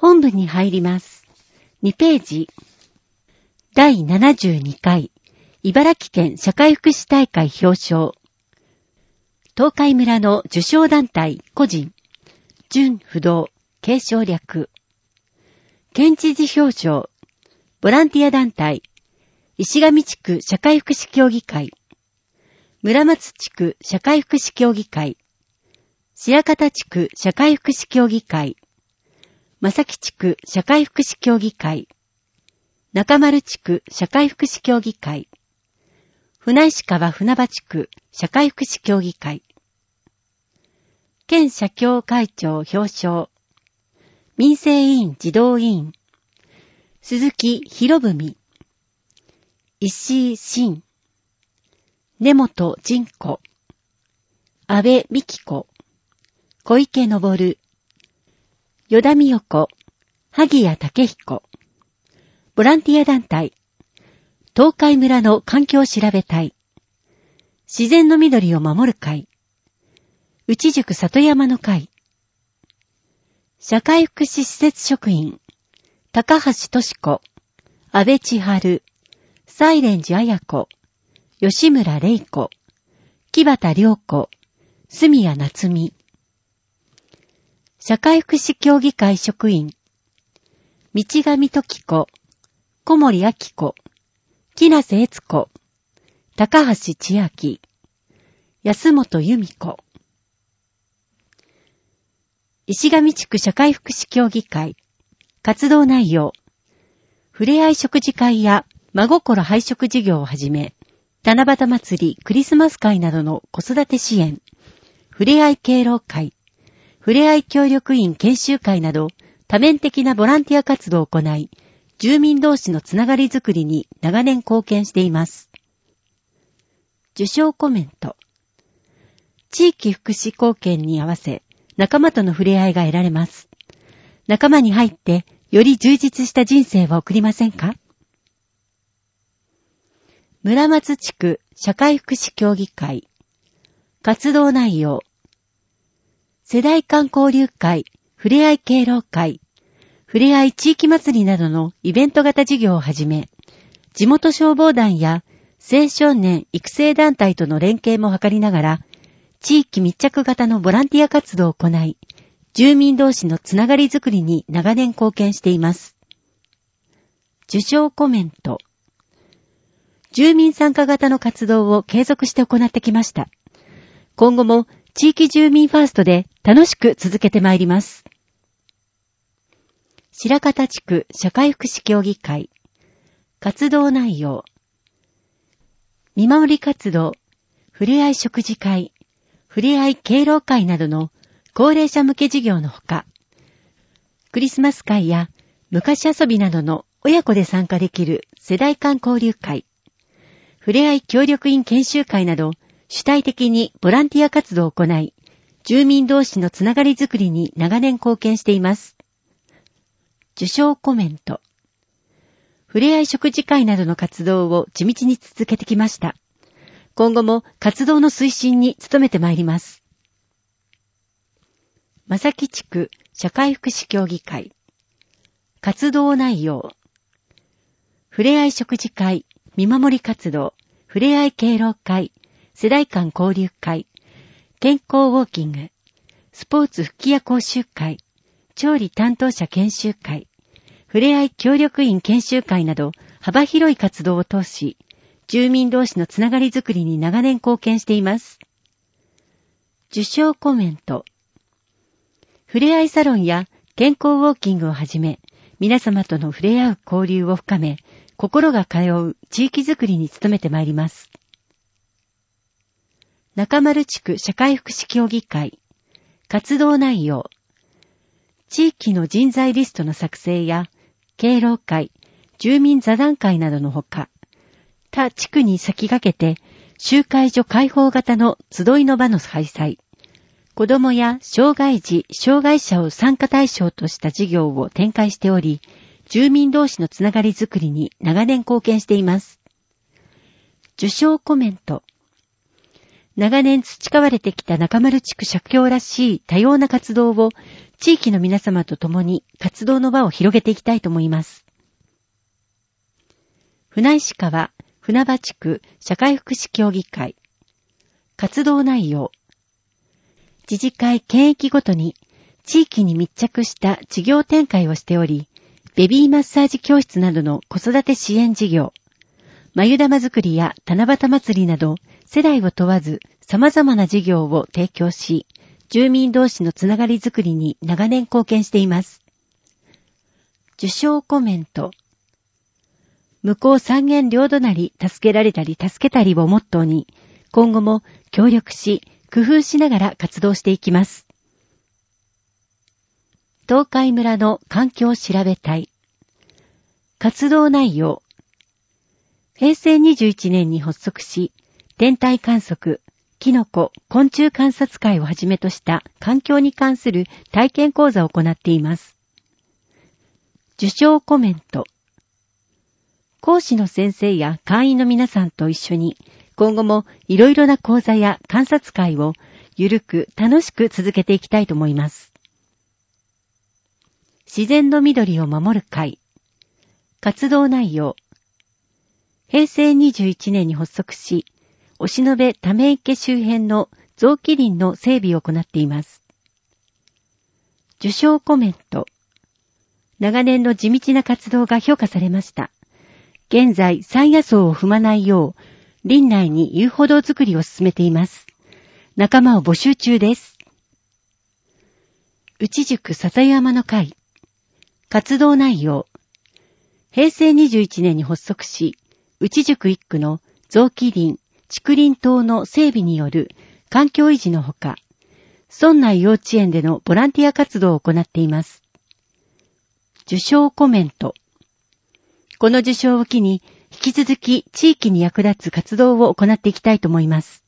本文に入ります。2ページ。第72回茨城県社会福祉大会表彰。東海村の受賞団体個人、準不動、継承略。県知事表彰、ボランティア団体、石上地区社会福祉協議会、村松地区社会福祉協議会、白方地区社会福祉協議会、正木地区社会福祉協議会、中丸地区社会福祉協議会、船石川船場地区社会福祉協議会、県社協会長表彰、民生委員児童委員、鈴木博文、石井真、根本仁子、安倍美希子、小池昇、与田美代子、萩谷武彦、ボランティア団体、東海村の環境調べ隊、自然の緑を守る会、内宿里山の会、社会福祉施設職員、高橋俊子、安倍千春、西蓮寺彩子、吉村玲子、木畑良子、住谷夏美、社会福祉協議会職員、道上時子、小森明子、木梨悦子、高橋千秋、安本由美子、石上地区社会福祉協議会、活動内容、ふれあい食事会や真心配食事業をはじめ、七夕祭り、クリスマス会などの子育て支援、ふれあい敬老会、ふれあい協力員研修会など多面的なボランティア活動を行い、住民同士のつながりづくりに長年貢献しています。受賞コメント。地域福祉貢献に合わせ、仲間との触れ合いが得られます。仲間に入って、より充実した人生を送りませんか？村松地区社会福祉協議会。活動内容。世代間交流会、ふれあい敬老会、ふれあい地域祭りなどのイベント型事業をはじめ、地元消防団や青少年育成団体との連携も図りながら、地域密着型のボランティア活動を行い、住民同士のつながりづくりに長年貢献しています。受賞コメント。住民参加型の活動を継続して行ってきました。今後も地域住民ファーストで楽しく続けてまいります。白方地区社会福祉協議会。活動内容。見守り活動、ふれあい食事会、ふれあい敬老会などの高齢者向け事業のほか、クリスマス会や昔遊びなどの親子で参加できる世代間交流会、ふれあい協力員研修会など主体的にボランティア活動を行い、住民同士のつながりづくりに長年貢献しています。受賞コメント。ふれあい食事会などの活動を地道に続けてきました。今後も活動の推進に努めてまいります。正木地区社会福祉協議会。活動内容。ふれあい食事会、見守り活動、ふれあい敬老会、世代間交流会、健康ウォーキング、スポーツ吹き矢講習会、調理担当者研修会、ふれあい協力員研修会など幅広い活動を通し、住民同士のつながりづくりに長年貢献しています。受賞コメント。ふれあいサロンや健康ウォーキングをはじめ、皆様との触れ合う交流を深め、心が通う地域づくりに努めてまいります。中丸地区社会福祉協議会。活動内容。地域の人材リストの作成や、敬老会、住民座談会などのほか、他地区に先駆けて、集会所開放型の集いの場の開催、子どもや障害児、障害者を参加対象とした事業を展開しており、住民同士のつながりづくりに長年貢献しています。受賞コメント。長年培われてきた中丸地区社協らしい多様な活動を地域の皆様と共に活動の場を広げていきたいと思います。船石川船場地区社会福祉協議会。活動内容。自治会県域ごとに地域に密着した事業展開をしており、ベビーマッサージ教室などの子育て支援事業、眉玉作りや七夕祭りなど世代を問わず様々な事業を提供し、住民同士のつながりづくりに長年貢献しています。受賞コメント。向こう三軒両隣助けられたり助けたりをモットーに、今後も協力し、工夫しながら活動していきます。東海村の環境調べ隊。活動内容。平成21年に発足し、天体観測、キノコ、昆虫観察会をはじめとした環境に関する体験講座を行っています。受賞コメント。講師の先生や会員の皆さんと一緒に、今後もいろいろな講座や観察会をゆるく楽しく続けていきたいと思います。自然の緑を守る会。活動内容。平成21年に発足し、忍部ため池周辺の雑木林の整備を行っています。受賞コメント。長年の地道な活動が評価されました。現在、山野草を踏まないよう、林内に遊歩道作りを進めています。仲間を募集中です。内宿笹山の会。活動内容。平成21年に発足し、内宿一区の雑木林、竹林等の整備による環境維持のほか、村内幼稚園でのボランティア活動を行っています。受賞コメント。この受賞を機に、引き続き地域に役立つ活動を行っていきたいと思います。